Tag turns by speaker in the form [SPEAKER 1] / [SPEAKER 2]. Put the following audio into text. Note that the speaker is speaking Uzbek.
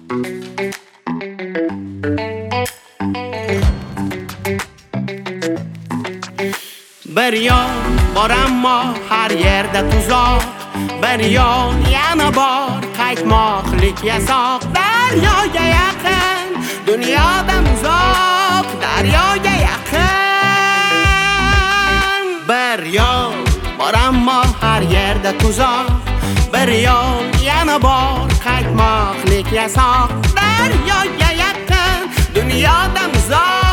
[SPEAKER 1] Bir yon bor ammo har yerda tuzoq, bir yon yana bor qaytmoqlik yasoq. Daryoga yaqin, dunyodan uzoq, daryoga yaqin. Bir yon bor ammo har yerda tuzoq, bir yon yana bor qaytmoqlik yasoq. Daryoga yaqin, dunyodan uzoq.